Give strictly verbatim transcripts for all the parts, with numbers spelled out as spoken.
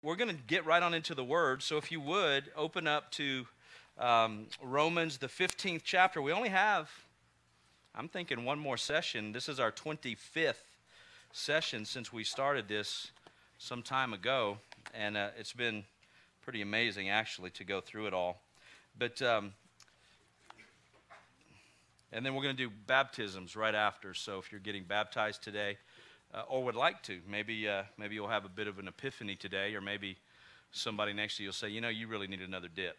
we're going to get right on into the Word. So if you would, open up to um, Romans, the fifteenth chapter. We only have, I'm thinking, one more session. This is our twenty-fifth session since we started this some time ago. And uh, it's been pretty amazing, actually, to go through it all. But, um, and then we're going to do baptisms right after. So if you're getting baptized today, Uh, or would like to. Maybe uh, maybe you'll have a bit of an epiphany today, or maybe somebody next to you will say, you know, you really need another dip.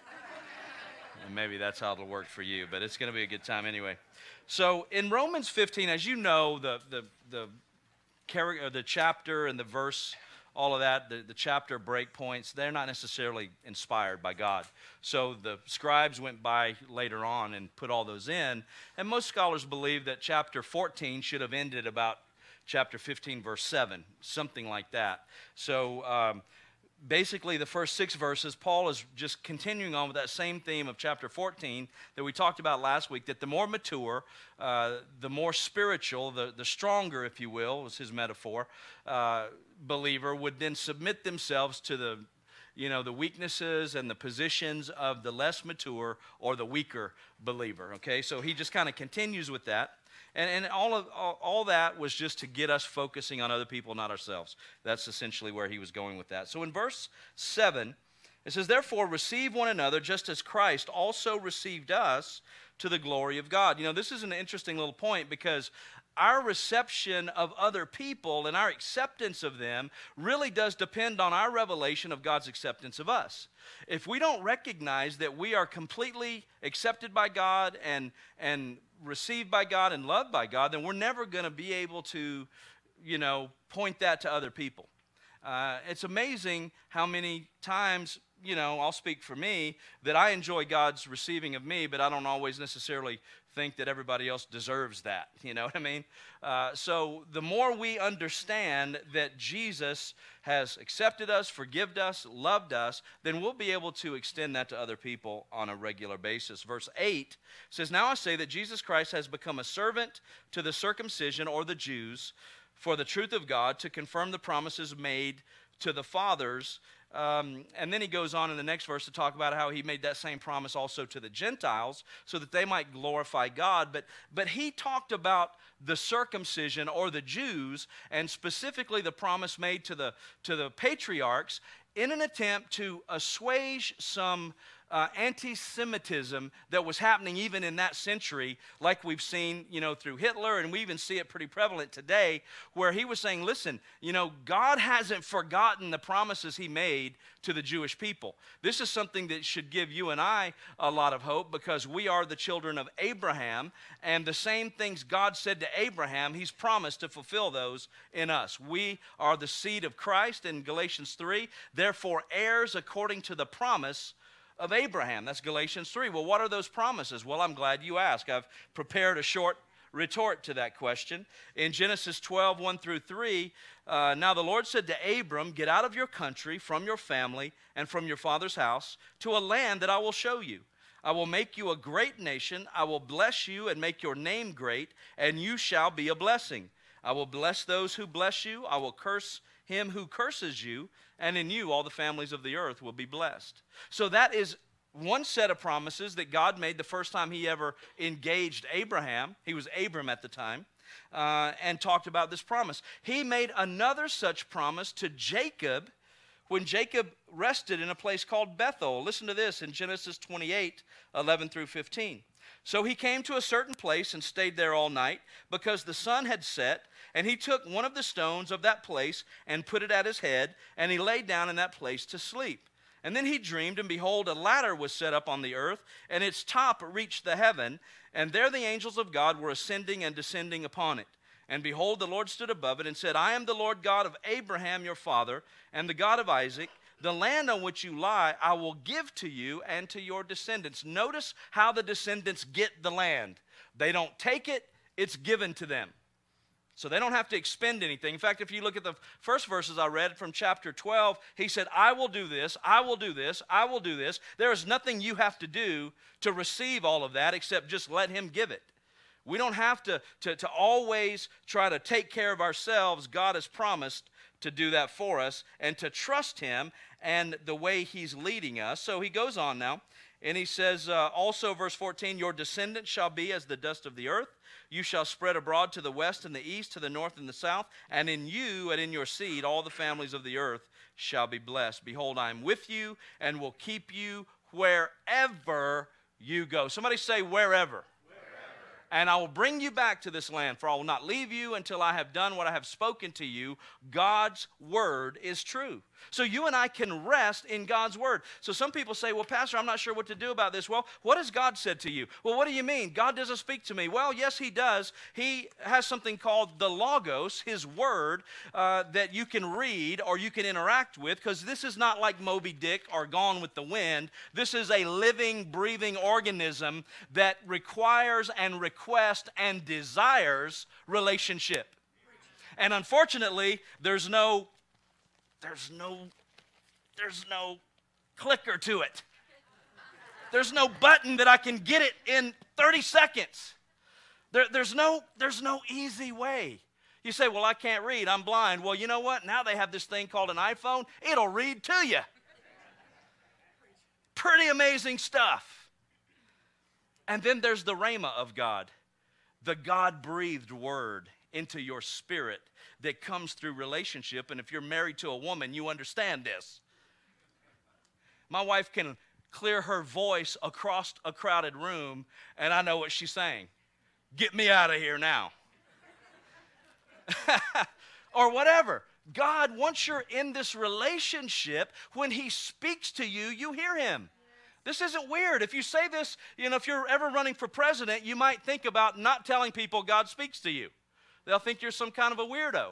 And maybe that's how it'll work for you, but it's going to be a good time anyway. So in Romans fifteen, as you know, the the the character, the chapter and the verse, all of that, the, the chapter break points, they're not necessarily inspired by God. So the scribes went by later on and put all those in, and most scholars believe that chapter fourteen should have ended about chapter fifteen, verse seven, something like that. So um, basically the first six verses, Paul is just continuing on with that same theme of chapter fourteen that we talked about last week, that the more mature, uh, the more spiritual, the, the stronger, if you will, was his metaphor, uh, believer would then submit themselves to the you know, the weaknesses and the positions of the less mature or the weaker believer, okay? So he just kind of continues with that. And, and all of all, all that was just to get us focusing on other people, not ourselves. That's essentially where he was going with that. So in verse seven, it says, "Therefore receive one another just as Christ also received us to the glory of God." You know, this is an interesting little point because our reception of other people and our acceptance of them really does depend on our revelation of God's acceptance of us. If we don't recognize that we are completely accepted by God and and received by God and loved by God, then we're never going to be able to, you know, point that to other people. Uh, it's amazing how many times, you know, I'll speak for me, that I enjoy God's receiving of me, but I don't always necessarily think that everybody else deserves that. You know what I mean? Uh, so the more we understand that Jesus has accepted us, forgiven us, loved us, then we'll be able to extend that to other people on a regular basis. Verse eight says, "Now I say that Jesus Christ has become a servant to the circumcision or the Jews for the truth of God, to confirm the promises made to the fathers." Um, and then he goes on in the next verse to talk about how he made that same promise also to the Gentiles so that they might glorify God. But, but he talked about the circumcision or the Jews, and specifically the promise made to the, to the patriarchs in an attempt to assuage some Uh, anti-Semitism that was happening even in that century, like we've seen, you know, through Hitler, and we even see it pretty prevalent today, where he was saying, listen, you know, God hasn't forgotten the promises he made to the Jewish people. This is something that should give you and I a lot of hope, because we are the children of Abraham, and the same things God said to Abraham, he's promised to fulfill those in us. We are the seed of Christ in Galatians three, therefore heirs according to the promise of Abraham. That's Galatians three. Well, what are those promises? Well, I'm glad you asked. I've prepared a short retort to that question. In Genesis twelve, one through three, uh, "Now the Lord said to Abram, get out of your country, from your family, and from your father's house, to a land that I will show you. I will make you a great nation. I will bless you and make your name great, and you shall be a blessing. I will bless those who bless you. I will curse him who curses you, and in you all the families of the earth will be blessed." So that is one set of promises that God made the first time he ever engaged Abraham. He was Abram at the time, uh, and talked about this promise. He made another such promise to Jacob when Jacob rested in a place called Bethel. Listen to this in Genesis twenty-eight, eleven through fifteen. "So he came to a certain place and stayed there all night, because the sun had set. And he took one of the stones of that place and put it at his head, and he lay down in that place to sleep. And then he dreamed, and behold, a ladder was set up on the earth, and its top reached the heaven, and there the angels of God were ascending and descending upon it. And behold, the Lord stood above it and said, I am the Lord God of Abraham your father, and the God of Isaac. The land on which you lie I will give to you and to your descendants." Notice how the descendants get the land. They don't take it, it's given to them. So they don't have to expend anything. In fact, if you look at the first verses I read from chapter twelve, he said, I will do this, I will do this, I will do this. There is nothing you have to do to receive all of that except just let him give it. We don't have to, to, to always try to take care of ourselves. God has promised to do that for us and to trust him and the way he's leading us. So he goes on now, and he says uh, also, verse fourteen, your descendants shall be as the dust of the earth. You shall spread abroad to the west and the east, to the north and the south, and in you and in your seed all the families of the earth shall be blessed. Behold, I am with you and will keep you wherever you go. Somebody say wherever. And I will bring you back to this land, for I will not leave you until I have done what I have spoken to you. God's word is true. So you and I can rest in God's word. So some people say, well, Pastor, I'm not sure what to do about this. Well, what has God said to you? Well, what do you mean? God doesn't speak to me. Well, yes, he does. He has something called the Logos, his word, uh, that you can read or you can interact with, because this is not like Moby Dick or Gone with the Wind. This is a living, breathing organism that requires and requests and desires relationship. And unfortunately, there's no There's no, there's no clicker to it. There's no button that I can get it in thirty seconds. There, there's no, there's no easy way. You say, well, I can't read, I'm blind. Well, you know what? Now they have this thing called an iPhone. It'll read to you. Pretty amazing stuff. And then there's the Rhema of God, the God-breathed word into your spirit that comes through relationship. And if you're married to a woman, you understand this. My wife can clear her voice across a crowded room, and I know what she's saying. Get me out of here now. Or whatever. God, once you're in this relationship, when he speaks to you, you hear him. This isn't weird. If you say this, you know, if you're ever running for president, you might think about not telling people God speaks to you. They'll think you're some kind of a weirdo.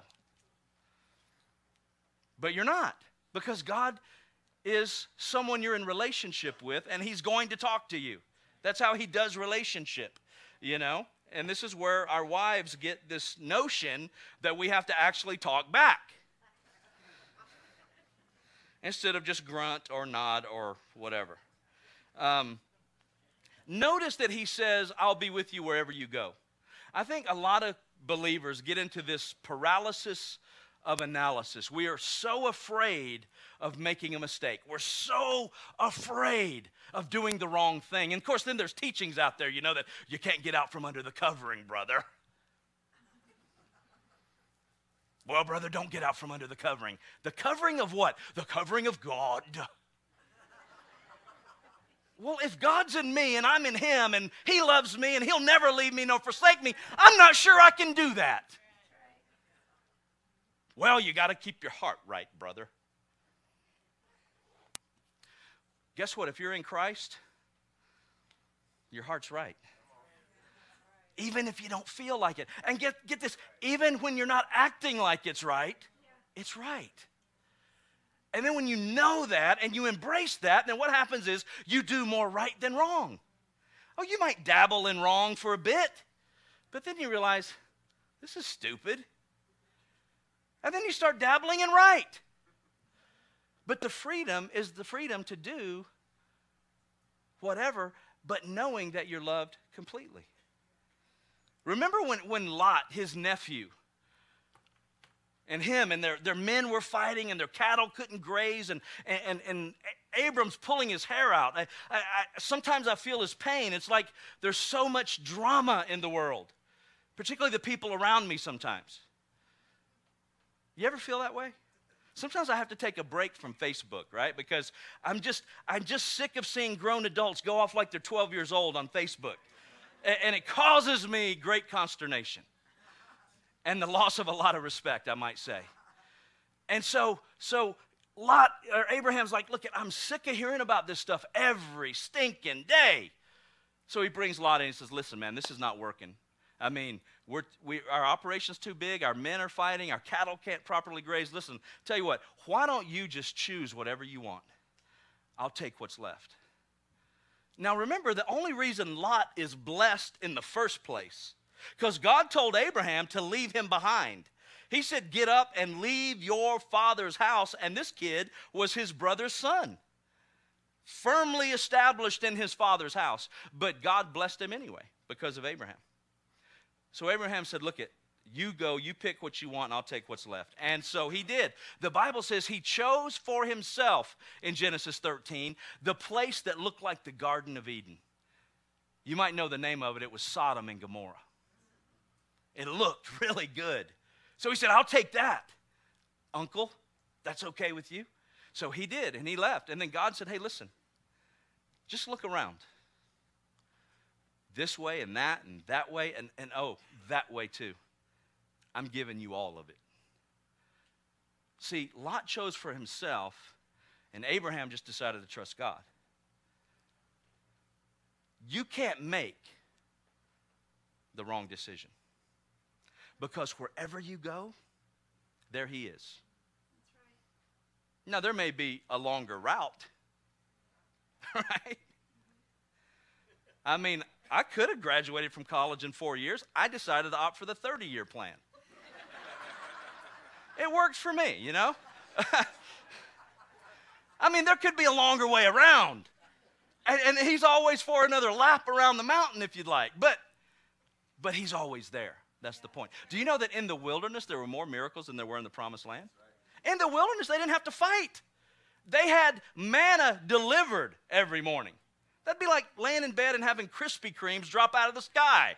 But you're not, because God is someone you're in relationship with, and he's going to talk to you. That's how he does relationship, you know. And this is where our wives get this notion that we have to actually talk back instead of just grunt or nod or whatever. Um, notice that he says, I'll be with you wherever you go. I think a lot of believers get into this paralysis of analysis. We are so afraid of making a mistake. We're so afraid of doing the wrong thing. And of course, then there's teachings out there, you know, that you can't get out from under the covering, brother. Well, brother, don't get out from under the covering. The covering of what? The covering of God. Well, if God's in me and I'm in him and he loves me and he'll never leave me nor forsake me, I'm not sure I can do that. Well, you got to keep your heart right, brother. Guess what? If you're in Christ, your heart's right. Even if you don't feel like it. And get, get this, even when you're not acting like it's right, it's right. And then when you know that and you embrace that, then what happens is you do more right than wrong. Oh, you might dabble in wrong for a bit, but then you realize, this is stupid. And then you start dabbling in right. But the freedom is the freedom to do whatever, but knowing that you're loved completely. Remember when, when Lot, his nephew, and him and their, their men were fighting and their cattle couldn't graze, and, and, and Abram's pulling his hair out. I, I, I, sometimes I feel his pain. It's like there's so much drama in the world, particularly the people around me sometimes. You ever feel that way? Sometimes I have to take a break from Facebook, right? Because I'm just, I'm just sick of seeing grown adults go off like they're twelve years old on Facebook. And, and it causes me great consternation. And the loss of a lot of respect, I might say. And so, so Lot, or Abraham's like, look, I'm sick of hearing about this stuff every stinking day. So he brings Lot in and says, listen, man, this is not working. I mean, we're, we, our operation's too big, our men are fighting, our cattle can't properly graze. Listen, tell you what, why don't you just choose whatever you want? I'll take what's left. Now remember, the only reason Lot is blessed in the first place, because God told Abraham to leave him behind. He said, get up and leave your father's house, and this kid was his brother's son, firmly established in his father's house. But God blessed him anyway because of Abraham. So Abraham said, look, it, You go, you pick what you want, and I'll take what's left. And so he did. The Bible says he chose for himself, in Genesis thirteen, the place that looked like the Garden of Eden. You might know the name of it. It was Sodom and Gomorrah. It looked really good. So he said, I'll take that. Uncle, that's okay with you? So he did, and he left. And then God said, hey, listen, just look around. This way and that and that way and, and oh, that way too. I'm giving you all of it. See, Lot chose for himself, and Abraham just decided to trust God. You can't make the wrong decision. Because wherever you go, there he is. That's right. Now, there may be a longer route, right? I mean, I could have graduated from college in four years. I decided to opt for the thirty-year plan. It works for me, you know? I mean, there could be a longer way around. And, and he's always for another lap around the mountain, if you'd like. But, but he's always there. That's the point. Do you know that in the wilderness there were more miracles than there were in the promised land? In the wilderness, they didn't have to fight. They had manna delivered every morning. That'd be like laying in bed and having Krispy Kremes drop out of the sky.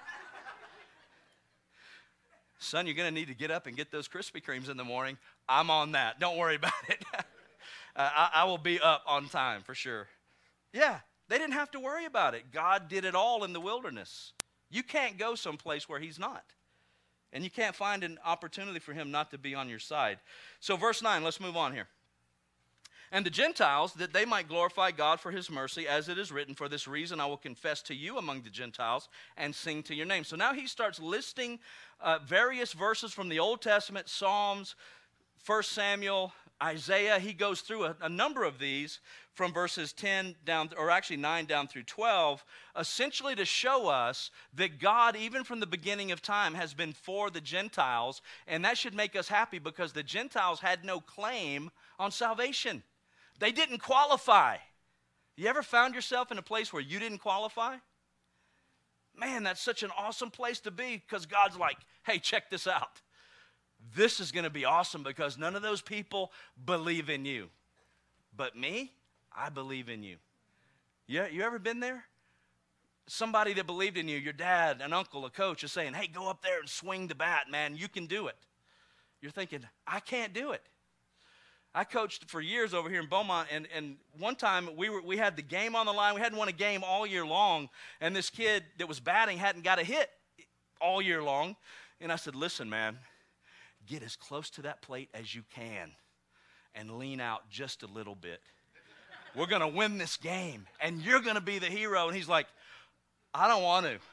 Son, you're going to need to get up and get those Krispy Kremes in the morning. I'm on that. Don't worry about it. uh, I, I will be up on time for sure. Yeah, they didn't have to worry about it. God did it all in the wilderness. You can't go someplace where he's not. And you can't find an opportunity for him not to be on your side. So verse nine, let's move on here. And the Gentiles, that they might glorify God for his mercy, as it is written, for this reason I will confess to you among the Gentiles and sing to your name. So now he starts listing uh, various verses from the Old Testament, Psalms, First Samuel, Isaiah. He goes through a, a number of these from verses ten down, or actually nine down through twelve, essentially to show us that God, even from the beginning of time, has been for the Gentiles, and that should make us happy because the Gentiles had no claim on salvation. They didn't qualify. You ever found yourself in a place where you didn't qualify? Man, that's such an awesome place to be because God's like, hey, check this out. This is going to be awesome because none of those people believe in you. But me, I believe in you. You, you ever been there? Somebody that believed in you, your dad, an uncle, a coach is saying, hey, go up there and swing the bat, man. You can do it. You're thinking, I can't do it. I coached for years over here in Beaumont, and, and one time we were we had the game on the line. We hadn't won a game all year long, and this kid that was batting hadn't got a hit all year long. And I said, listen, man, get as close to that plate as you can and lean out just a little bit. We're going to win this game, and you're going to be the hero. And he's like, I don't want to.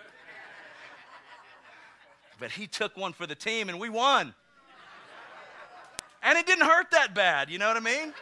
But he took one for the team, and we won. And it didn't hurt that bad, you know what I mean?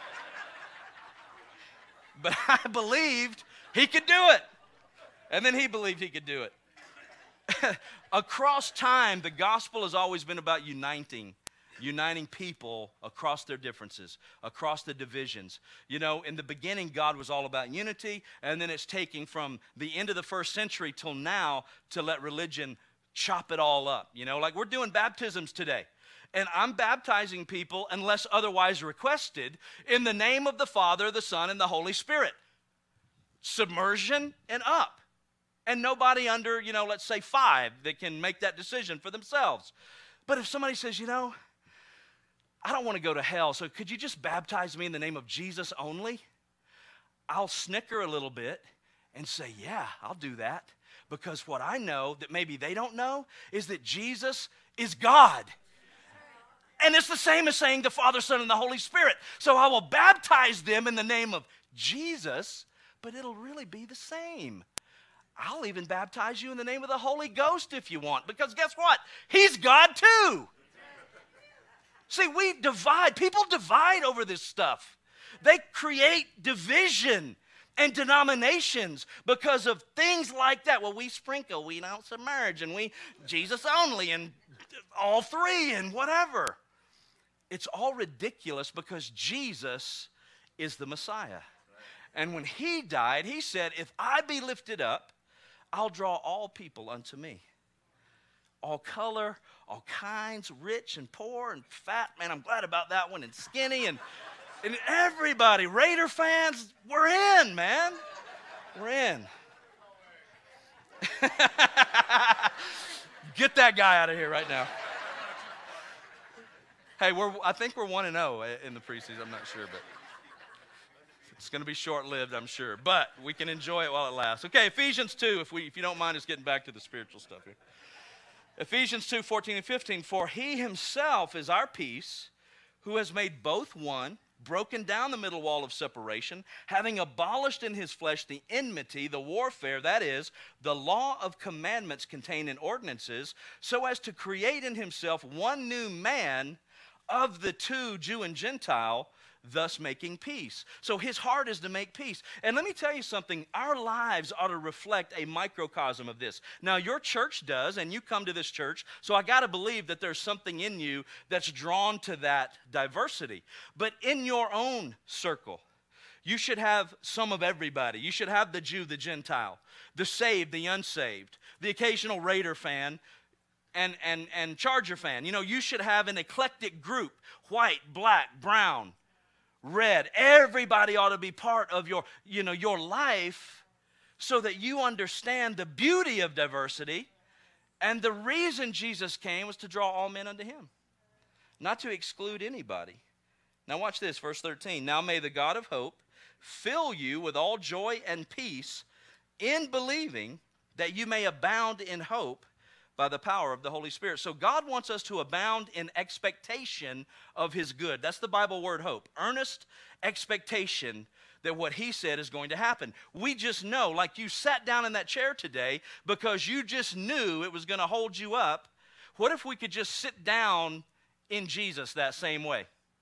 But I believed he could do it. And then he believed he could do it. Across time, the gospel has always been about uniting, uniting people across their differences, across the divisions. You know, in the beginning, God was all about unity, and then it's taking from the end of the first century till now to let religion chop it all up. You know, like we're doing baptisms today. And I'm baptizing people unless otherwise requested in the name of the Father, the Son, and the Holy Spirit. Submersion and up. And nobody under, you know, let's say five that can make that decision for themselves. But if somebody says, you know, I don't want to go to hell, so could you just baptize me in the name of Jesus only? I'll snicker a little bit and say, yeah, I'll do that. Because what I know that maybe they don't know is that Jesus is God. And it's the same as saying the Father, Son, and the Holy Spirit. So I will baptize them in the name of Jesus, but it'll really be the same. I'll even baptize you in the name of the Holy Ghost if you want, because guess what? He's God too. See, we divide. People divide over this stuff. They create division and denominations because of things like that. Well, we sprinkle, we don't submerge, and we Jesus only, and all three, and whatever. It's all ridiculous because Jesus is the Messiah. And when he died, he said, if I be lifted up, I'll draw all people unto me. all color, all kinds, rich and poor and fat. Man, I'm glad about that one. And skinny and, and everybody, Raider fans, we're in, man. We're in. Get that guy out of here right now. Hey, we're, I think we're one and oh in the preseason. I'm not sure, but it's going to be short-lived, I'm sure. But we can enjoy it while it lasts. Okay, Ephesians two, if, we, if you don't mind us getting back to the spiritual stuff here. Ephesians two, fourteen and fifteen, for he himself is our peace, who has made both one, broken down the middle wall of separation, having abolished in his flesh the enmity, the warfare, that is, the law of commandments contained in ordinances, so as to create in himself one new man of the two, Jew and Gentile, thus making peace. So his heart is to make peace. And let me tell you something, our lives ought to reflect a microcosm of this. Now your church does, and you come to this church, so I got to believe that there's something in you that's drawn to that diversity. But in your own circle, you should have some of everybody. You should have the Jew, the Gentile, the saved, the unsaved, the occasional Raider fan, and, and, and Charger fan. You know, you should have an eclectic group, white, black, brown, red. Everybody ought to be part of your, you know, your life so that you understand the beauty of diversity. And the reason Jesus came was to draw all men unto him, not to exclude anybody. Now watch this, verse thirteen. Now may the God of hope fill you with all joy and peace in believing, that you may abound in hope by the power of the Holy Spirit. So God wants us to abound in expectation of his good. That's the Bible word hope. Earnest expectation that what he said is going to happen. We just know, like you sat down in that chair today because you just knew it was going to hold you up. What if we could just sit down in Jesus that same way?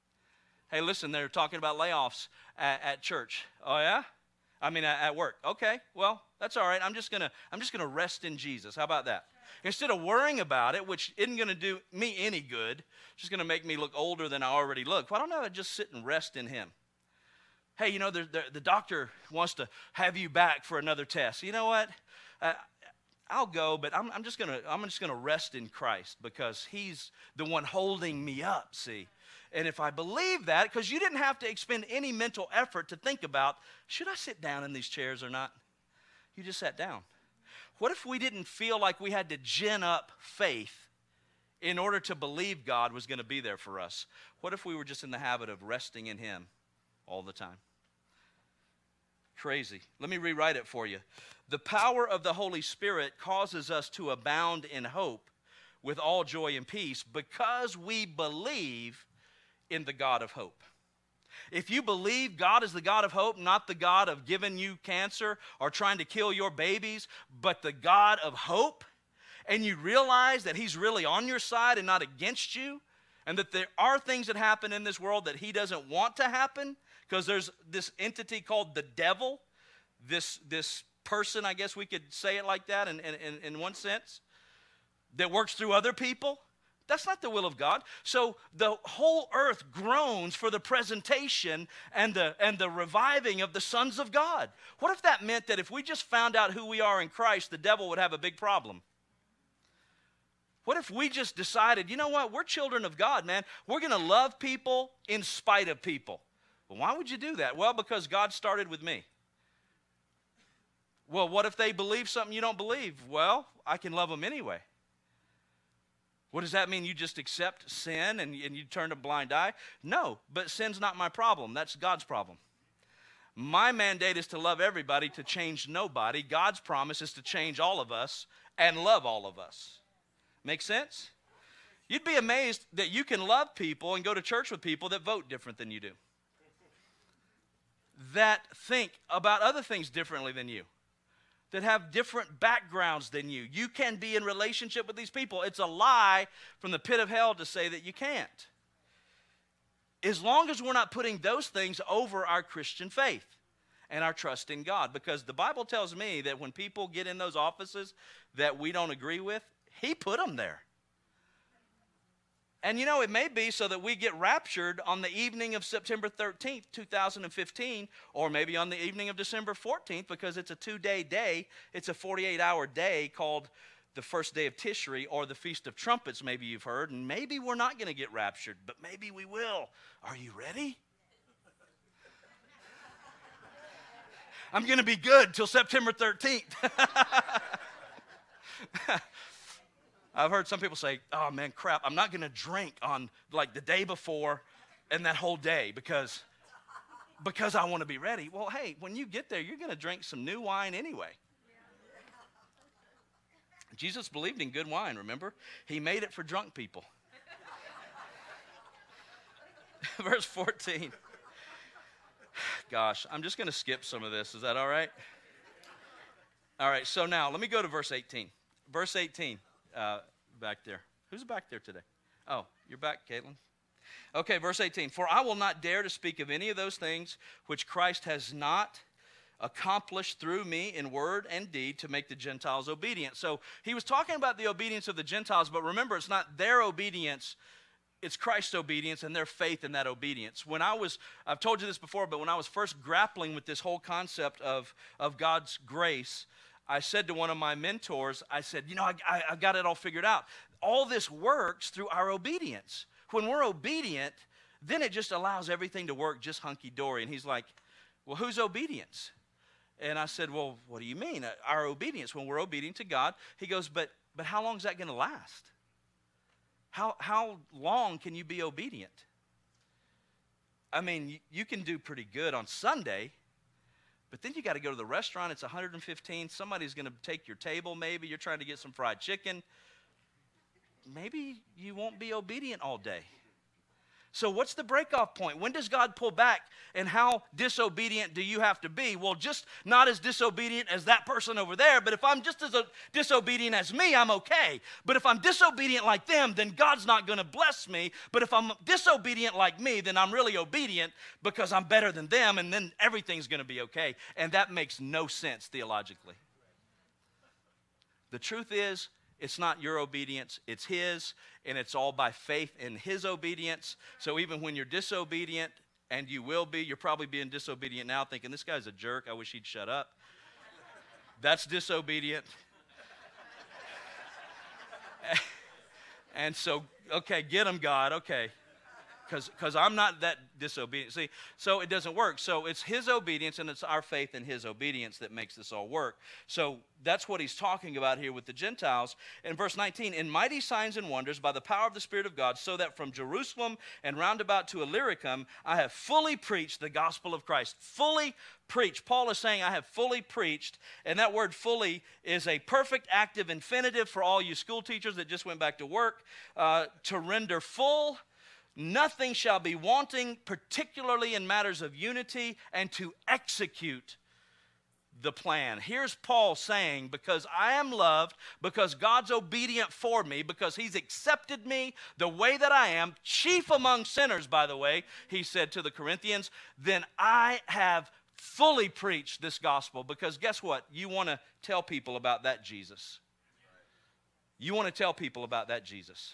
Hey, listen, they're talking about layoffs at, at church. Oh, yeah? I mean, at, at work. Okay, well, that's all right. I'm just gonna, I'm just gonna rest in Jesus. How about that? Instead of worrying about it, which isn't going to do me any good, just going to make me look older than I already look, why don't I just sit and rest in him? Hey, you know, the, the, the doctor wants to have you back for another test. You know what? Uh, I'll go, but I'm, I'm just going to I'm just going to rest in Christ because he's the one holding me up, see? And if I believe that, because you didn't have to expend any mental effort to think about, should I sit down in these chairs or not? You just sat down. What if we didn't feel like we had to gin up faith in order to believe God was going to be there for us? What if we were just in the habit of resting in him all the time? Crazy. Let me rewrite it for you. The power of the Holy Spirit causes us to abound in hope with all joy and peace because we believe in the God of hope. If you believe God is the God of hope, not the God of giving you cancer or trying to kill your babies, but the God of hope, and you realize that he's really on your side and not against you, and that there are things that happen in this world that he doesn't want to happen, because there's this entity called the devil, this, this person, I guess we could say it like that in, in, in one sense, that works through other people. That's not the will of God. So the whole earth groans for the presentation and the, and the reviving of the sons of God. What if that meant that if we just found out who we are in Christ, the devil would have a big problem? What if we just decided, you know what, we're children of God, man. We're going to love people in spite of people. Well, why would you do that? Well, because God started with me. Well, what if they believe something you don't believe? Well, I can love them anyway. What does that mean? You just accept sin and, and you turn a blind eye? No, but sin's not my problem. That's God's problem. My mandate is to love everybody, to change nobody. God's promise is to change all of us and love all of us. Make sense? You'd be amazed that you can love people and go to church with people that vote different than you do, that think about other things differently than you, that have different backgrounds than you. You can be in relationship with these people. It's a lie from the pit of hell to say that you can't. As long as we're not putting those things over our Christian faith and our trust in God. Because the Bible tells me that when people get in those offices that we don't agree with, he put them there. And you know, it may be so that we get raptured on the evening of September thirteenth, two thousand fifteen, or maybe on the evening of December fourteenth, because it's a two-day day. It's a forty-eight hour day called the first day of Tishri or the Feast of Trumpets, maybe you've heard, and maybe we're not going to get raptured, but maybe we will. Are you ready? I'm going to be good till September thirteenth. I've heard some people say, oh man, crap, I'm not going to drink on like the day before and that whole day because, because I want to be ready. Well, hey, when you get there, you're going to drink some new wine anyway. Jesus believed in good wine, remember? He made it for drunk people. Verse fourteen. Gosh, I'm just going to skip some of this. Is that all right? All right, so now let me go to verse eighteen. Verse eighteen, uh, back there. Who's back there today? Oh, you're back, Caitlin. Okay, verse eighteen. For I will not dare to speak of any of those things which Christ has not accomplished through me in word and deed to make the Gentiles obedient. So he was talking about the obedience of the Gentiles, but remember, it's not their obedience, it's Christ's obedience and their faith in that obedience. When I was, I've told you this before, but when I was first grappling with this whole concept of, of God's grace, I said to one of my mentors, I said, you know, I, I, I got it all figured out. All this works through our obedience. When we're obedient, then it just allows everything to work just hunky-dory. And he's like, well, whose obedience? And I said, well, what do you mean? Our obedience, when we're obedient to God. He goes, but but how long is that going to last? How, how long can you be obedient? I mean, you, you can do pretty good on Sunday, but then you got to go to the restaurant. It's one hundred fifteen. Somebody's going to take your table maybe. You're trying to get some fried chicken. Maybe you won't be obedient all day. So what's the breakoff point? When does God pull back, and how disobedient do you have to be? Well, just not as disobedient as that person over there, but if I'm just as disobedient as me, I'm okay. But if I'm disobedient like them, then God's not going to bless me. But if I'm disobedient like me, then I'm really obedient because I'm better than them, and then everything's going to be okay. And that makes no sense theologically. The truth is, it's not your obedience, it's His, and it's all by faith in His obedience. So even when you're disobedient, and you will be, you're probably being disobedient now, thinking, this guy's a jerk, I wish he'd shut up. That's disobedient. And so, okay, get him, God, okay. Because I'm not that disobedient. See, so it doesn't work. So it's His obedience, and it's our faith in His obedience that makes this all work. So that's what he's talking about here with the Gentiles. In verse nineteen, in mighty signs and wonders by the power of the Spirit of God, so that from Jerusalem and round about to Illyricum, I have fully preached the gospel of Christ. Fully preached. Paul is saying, I have fully preached. And that word fully is a perfect active infinitive for all you school teachers that just went back to work. Uh, to render full. Nothing shall be wanting, particularly in matters of unity, and to execute the plan. Here's Paul saying, because I am loved, because God's obedient for me, because He's accepted me the way that I am, chief among sinners, by the way, he said to the Corinthians, then I have fully preached this gospel. Because guess what? You want to tell people about that Jesus. You want to tell people about that Jesus.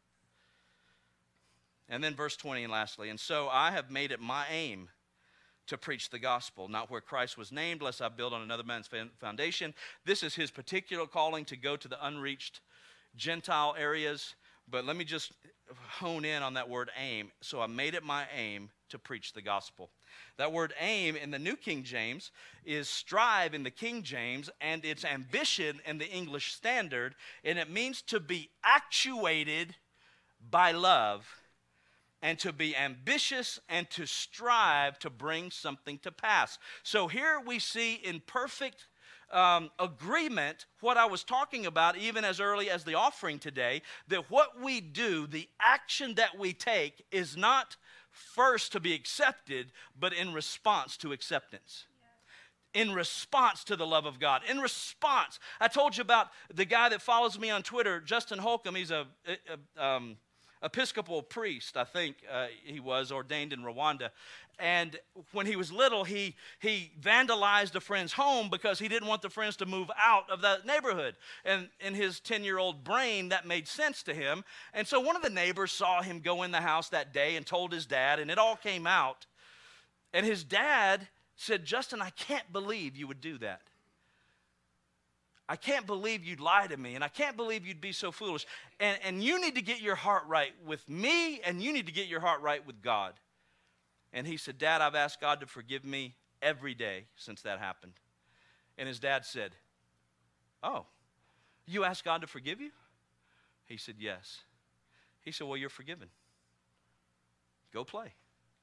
And then verse twenty, and lastly, and so I have made it my aim to preach the gospel, not where Christ was named, lest I build on another man's foundation. This is His particular calling to go to the unreached Gentile areas. But let me just hone in on that word aim. So I made it my aim to preach the gospel. That word aim in the New King James is strive in the King James, and it's ambition in the English Standard, and it means to be actuated by love, and to be ambitious and to strive to bring something to pass. So here we see in perfect um, agreement what I was talking about even as early as the offering today, that what we do, the action that we take, is not first to be accepted, but in response to acceptance. In response to the love of God. In response. I told you about the guy that follows me on Twitter, Justin Holcomb. He's a... a um, Episcopal priest, I think uh, he was, ordained in Rwanda. And when he was little, he, he vandalized a friend's home because he didn't want the friends to move out of that neighborhood. And in his ten-year-old brain, that made sense to him. And so one of the neighbors saw him go in the house that day and told his dad, and it all came out. And his dad said, Justin, I can't believe you would do that. I can't believe you'd lie to me, and I can't believe you'd be so foolish. And, and you need to get your heart right with me, and you need to get your heart right with God. And he said, Dad, I've asked God to forgive me every day since that happened. And his dad said, oh, you asked God to forgive you? He said, yes. He said, well, you're forgiven. Go play.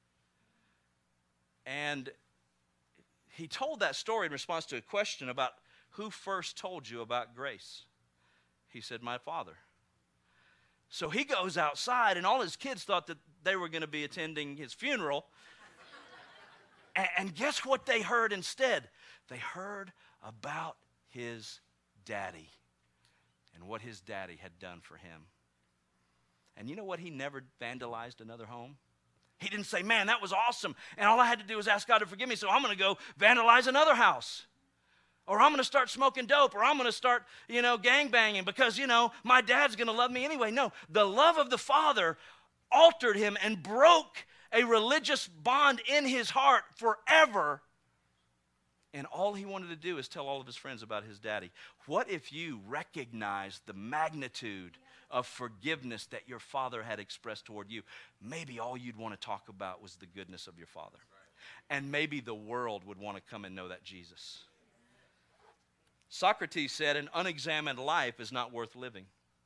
And he told that story in response to a question about who first told you about grace. He said, my father. So he goes outside, and all his kids thought that they were going to be attending his funeral. and, and guess what they heard instead? They heard about his daddy and what his daddy had done for him. And you know what? He never vandalized another home. He didn't say, man, that was awesome, and all I had to do was ask God to forgive me, so I'm going to go vandalize another house. Or I'm going to start smoking dope, or I'm going to start, you know, gangbanging because, you know, my dad's going to love me anyway. No, the love of the Father altered him and broke a religious bond in his heart forever. And all he wanted to do is tell all of his friends about his daddy. What if you recognized the magnitude of forgiveness that your father had expressed toward you? Maybe all you'd want to talk about was the goodness of your father. Right. And maybe the world would want to come and know that Jesus. Socrates said, an unexamined life is not worth living.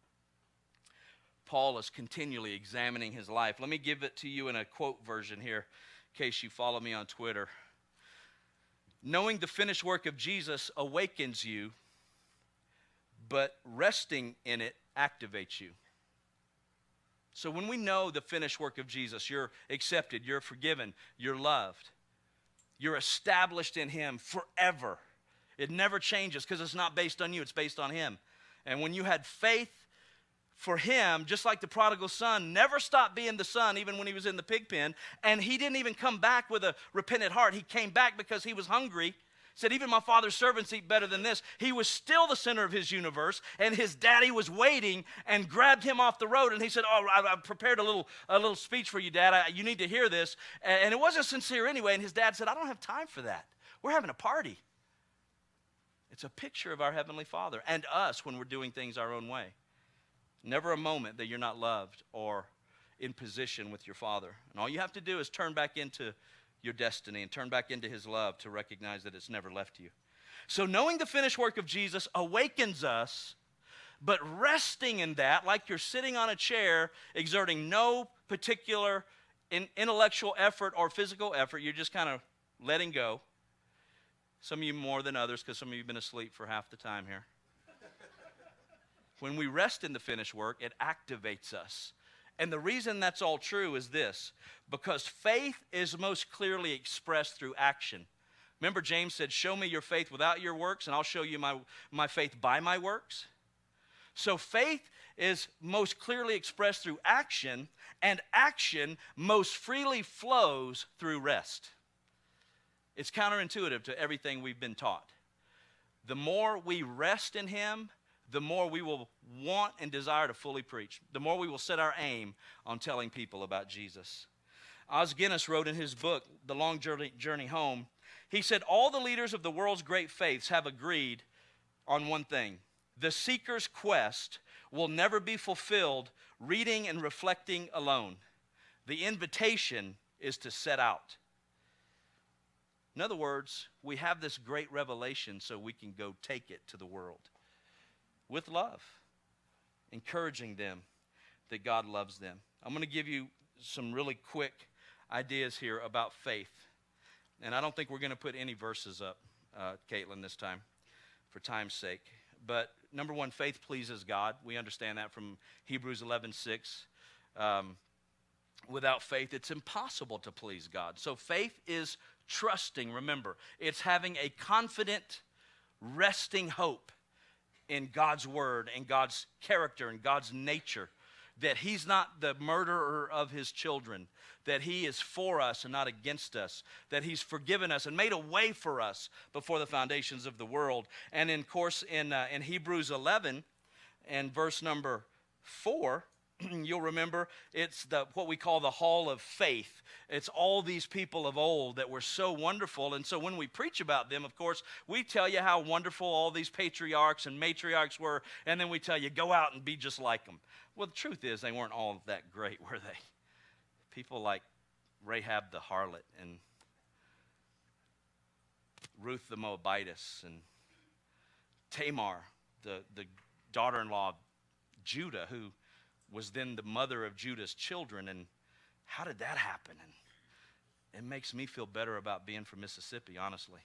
Paul is continually examining his life. Let me give it to you in a quote version here, in case you follow me on Twitter. Knowing the finished work of Jesus awakens you, but resting in it activates you. So when we know the finished work of Jesus, you're accepted, you're forgiven, you're loved, you're established in him forever. It never changes because it's not based on you, it's based on him. And when you had faith for him, just like the prodigal son never stopped being the son even when he was in the pig pen, and he didn't even come back with a repentant heart. He came back because he was hungry. Said, even my father's servants eat better than this. He was still the center of his universe, and his daddy was waiting and grabbed him off the road, and he said, oh, I, I prepared a little, a little speech for you, Dad. I, you need to hear this. And, and it wasn't sincere anyway, and his dad said, I don't have time for that. We're having a party. It's a picture of our Heavenly Father and us when we're doing things our own way. Never a moment that you're not loved or in position with your Father. And all you have to do is turn back into your destiny and turn back into his love to recognize that it's never left you. So knowing the finished work of Jesus awakens us, but resting in that, like you're sitting on a chair, exerting no particular in intellectual effort or physical effort, you're just kind of letting go. Some of you more than others, because some of you have been asleep for half the time here. When we rest in the finished work, it activates us. And the reason that's all true is this, because faith is most clearly expressed through action. Remember, James said, show me your faith without your works, and I'll show you my, my faith by my works. So faith is most clearly expressed through action, and action most freely flows through rest. It's counterintuitive to everything we've been taught. The more we rest in him, the more we will want and desire to fully preach. The more we will set our aim on telling people about Jesus. Os Guinness wrote in his book, The Long Journey, Journey Home, he said, all the leaders of the world's great faiths have agreed on one thing. The seeker's quest will never be fulfilled reading and reflecting alone. The invitation is to set out. In other words, we have this great revelation so we can go take it to the world with love, encouraging them that God loves them. I'm going to give you some really quick ideas here about faith. And I don't think we're going to put any verses up, uh, Caitlin, this time for time's sake. But number one, faith pleases God. We understand that from Hebrews eleven six. Um, without faith, it's impossible to please God. So faith is trusting, remember. It's having a confident, resting hope in God's word and God's character and God's nature, that he's not the murderer of his children, that he is for us and not against us, that he's forgiven us and made a way for us before the foundations of the world. And in course, in, uh, in Hebrews eleven and verse number four, you'll remember, it's the what we call the Hall of Faith. It's all these people of old that were so wonderful. And so when we preach about them, of course, we tell you how wonderful all these patriarchs and matriarchs were, and then we tell you, go out and be just like them. Well, the truth is, they weren't all that great, were they? People like Rahab the harlot and Ruth the Moabitess and Tamar, the, the daughter-in-law of Judah, who was then the mother of Judah's children. And how did that happen? And it makes me feel better about being from Mississippi, honestly.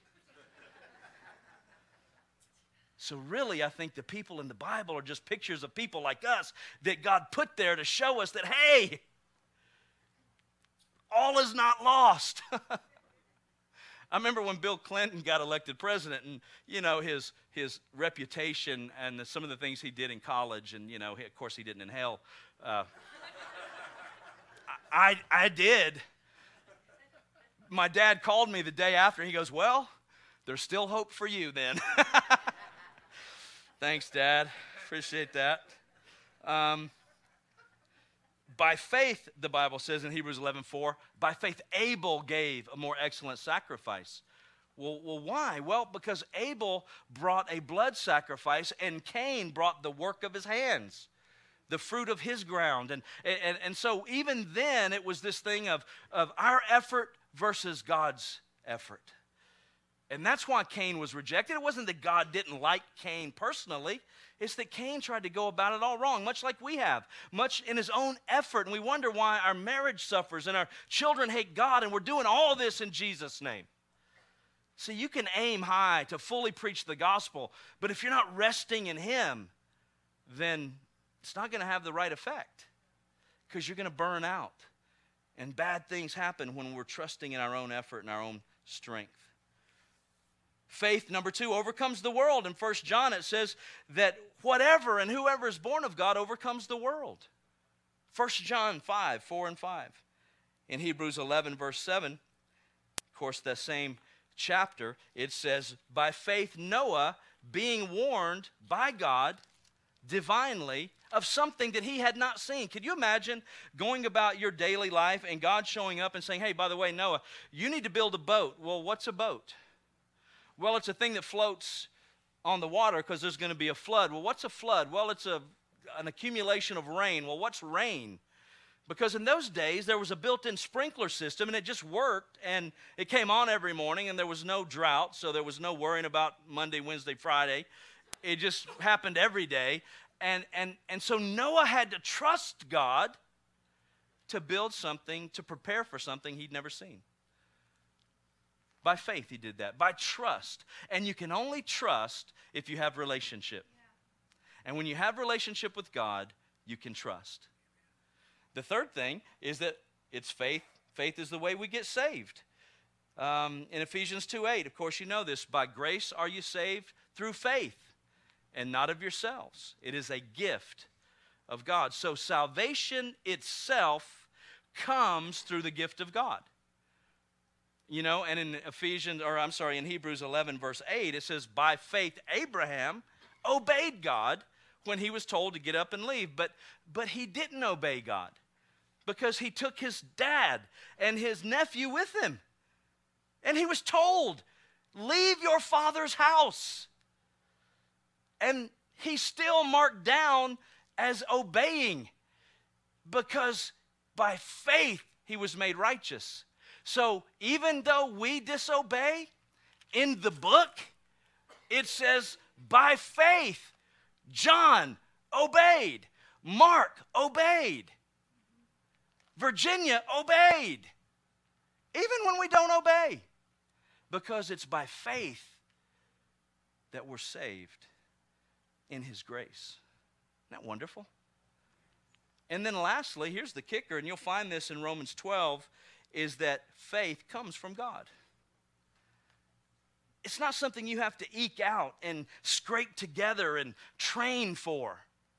So really, I think the people in the Bible are just pictures of people like us that God put there to show us that, hey, all is not lost. I remember when Bill Clinton got elected president, and, you know, his his reputation and the, some of the things he did in college, and, you know, he, of course he didn't in hell. Uh, I, I did. My dad called me the day after. He goes, well, there's still hope for you then. Thanks, Dad. Appreciate that. Um, By faith, the Bible says in Hebrews eleven four, by faith Abel gave a more excellent sacrifice. Well, well, why? Well, because Abel brought a blood sacrifice and Cain brought the work of his hands, the fruit of his ground. And, and, and so even then it was this thing of, of our effort versus God's effort. And that's why Cain was rejected. It wasn't that God didn't like Cain personally. It's that Cain tried to go about it all wrong, much like we have, much in his own effort. And we wonder why our marriage suffers and our children hate God, and we're doing all this in Jesus' name. See, you can aim high to fully preach the gospel, but if you're not resting in Him, then it's not going to have the right effect, because you're going to burn out. And bad things happen when we're trusting in our own effort and our own strength. Faith, number two, overcomes the world. In First John, it says that whatever and whoever is born of God overcomes the world. First John five, four and five. In Hebrews eleven, verse seven, of course, that same chapter, it says, by faith Noah, being warned by God divinely of something that he had not seen. Could you imagine going about your daily life and God showing up and saying, hey, by the way, Noah, you need to build a boat. Well, what's a boat? Well, it's a thing that floats on the water because there's going to be a flood. Well, what's a flood? Well, it's a, an accumulation of rain. Well, what's rain? Because in those days, there was a built-in sprinkler system, and it just worked, and it came on every morning, and there was no drought, so there was no worrying about Monday, Wednesday, Friday. It just happened every day. And, and, and so Noah had to trust God to build something, to prepare for something he'd never seen. By faith, he did that. By trust. And you can only trust if you have relationship. Yeah. And when you have relationship with God, you can trust. The third thing is that it's faith. Faith is the way we get saved. Um, in Ephesians two eight, of course you know this. By grace are you saved through faith, and not of yourselves. It is a gift of God. So salvation itself comes through the gift of God. You know, and in Ephesians, or I'm sorry, in Hebrews eleven, verse eight, it says, by faith Abraham obeyed God when he was told to get up and leave. But, but he didn't obey God because he took his dad and his nephew with him. And he was told, leave your father's house. And he's still marked down as obeying because by faith he was made righteous. So even though we disobey, in the book, it says, by faith, John obeyed. Mark obeyed. Virginia obeyed. Even when we don't obey. Because it's by faith that we're saved in His grace. Isn't that wonderful? And then lastly, here's the kicker, and you'll find this in Romans twelve, is that faith comes from God. It's not something you have to eke out and scrape together and train for.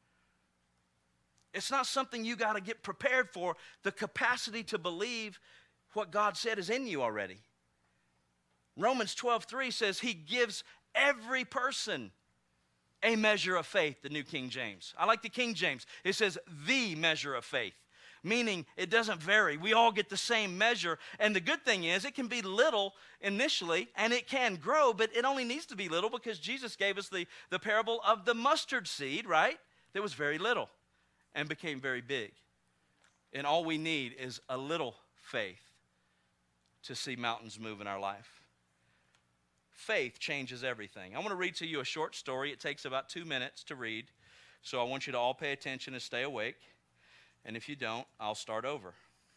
It's not something you got to get prepared for. The capacity to believe what God said is in you already. Romans twelve three says He gives every person A measure of faith, the New King James. I like the King James. It says the measure of faith, meaning it doesn't vary. We all get the same measure. And the good thing is it can be little initially and it can grow, but it only needs to be little because Jesus gave us the, the parable of the mustard seed, right? That was very little and became very big. And all we need is a little faith to see mountains move in our life. Faith changes everything. I want to read to you a short story. It takes about two minutes to read. So I want you to all pay attention and stay awake. And if you don't, I'll start over.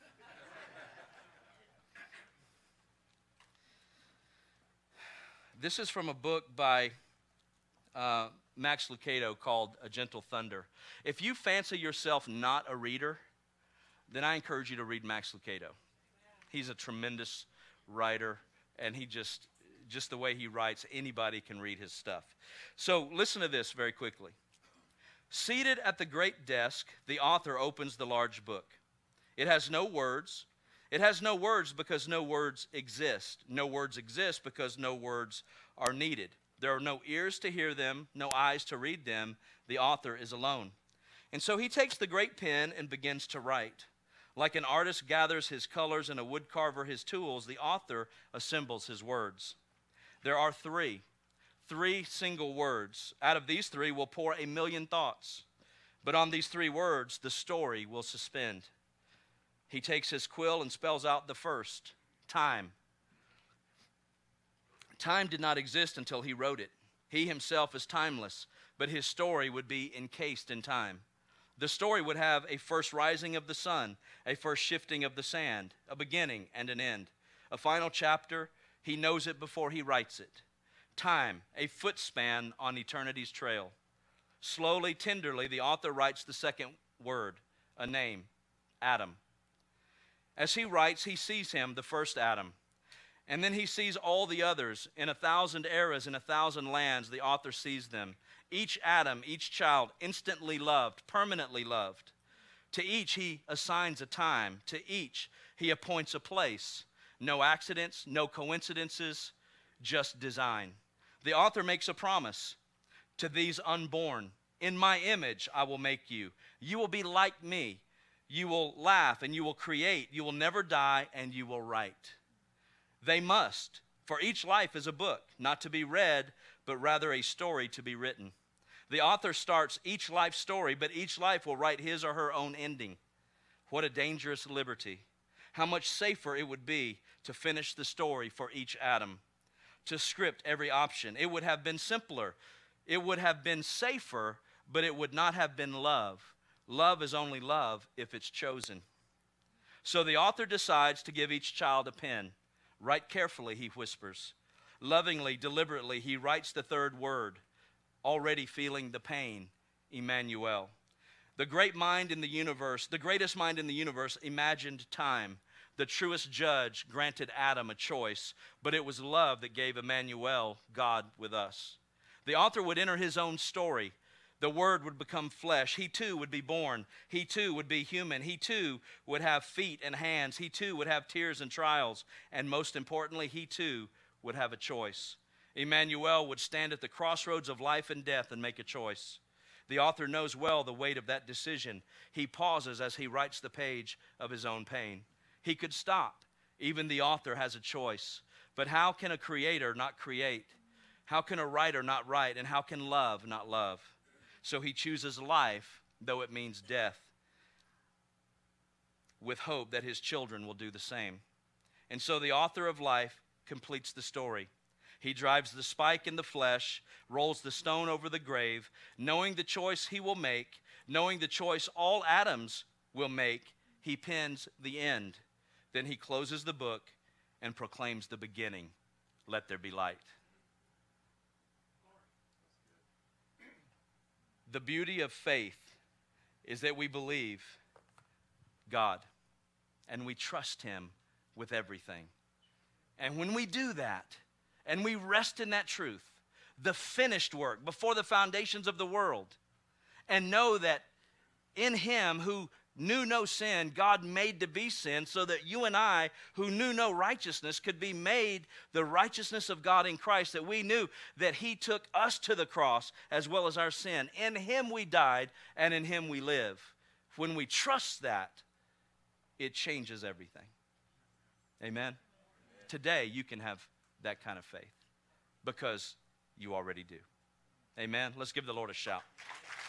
This is from a book by uh, Max Lucado called A Gentle Thunder. If you fancy yourself not a reader, then I encourage you to read Max Lucado. He's a tremendous writer, and he just, just the way he writes, anybody can read his stuff. So listen to this very quickly. Seated at the great desk, the author opens the large book. It has no words. It has no words because no words exist. No words exist because no words are needed. There are no ears to hear them, no eyes to read them. The author is alone. And so he takes the great pen and begins to write. Like an artist gathers his colors and a woodcarver his tools, the author assembles his words. There are three. Three single words. Out of these three will pour a million thoughts. But on these three words, the story will suspend. He takes his quill and spells out the first, time. Time did not exist until he wrote it. He himself is timeless, but his story would be encased in time. The story would have a first rising of the sun, a first shifting of the sand, a beginning and an end. A final chapter, he knows it before he writes it. Time, a footspan on eternity's trail. Slowly, tenderly, the author writes the second word, a name, Adam. As he writes, he sees him, the first Adam. And then he sees all the others. In a thousand eras, in a thousand lands, the author sees them. Each Adam, each child, instantly loved, permanently loved. To each he assigns a time. To each he appoints a place. No accidents, no coincidences, just design. The author makes a promise to these unborn. In my image I will make you. You will be like me. You will laugh and you will create. You will never die and you will write. They must, for each life is a book, not to be read, but rather a story to be written. The author starts each life story, but each life will write his or her own ending. What a dangerous liberty. How much safer it would be to finish the story for each Adam, to script every option. It would have been simpler. It would have been safer, but it would not have been love. Love is only love if it's chosen. So the author decides to give each child a pen. Write carefully, he whispers. Lovingly, deliberately, he writes the third word, already feeling the pain, Emmanuel. The great mind in the universe, the greatest mind in the universe imagined time. The truest judge granted Adam a choice, but it was love that gave Emmanuel, God with us. The author would enter his own story. The Word would become flesh. He too would be born. He too would be human. He too would have feet and hands. He too would have tears and trials. And most importantly, he too would have a choice. Emmanuel would stand at the crossroads of life and death and make a choice. The author knows well the weight of that decision. He pauses as he writes the page of his own pain. He could stop. Even the author has a choice. But how can a creator not create? How can a writer not write? And how can love not love? So he chooses life, though it means death, with hope that his children will do the same. And so the author of life completes the story. He drives the spike in the flesh, rolls the stone over the grave, knowing the choice he will make, knowing the choice all Adams will make, he pens the end. Then he closes the book and proclaims the beginning. Let there be light. The beauty of faith is that we believe God and we trust him with everything. And when we do that and we rest in that truth, the finished work before the foundations of the world, and know that in him who knew no sin, God made to be sin so that you and I, who knew no righteousness, could be made the righteousness of God in Christ, that we knew that he took us to the cross as well as our sin. In him we died, and in him we live. When we trust that, it changes everything. Amen? Today, you can have that kind of faith because you already do. Amen? Let's give the Lord a shout.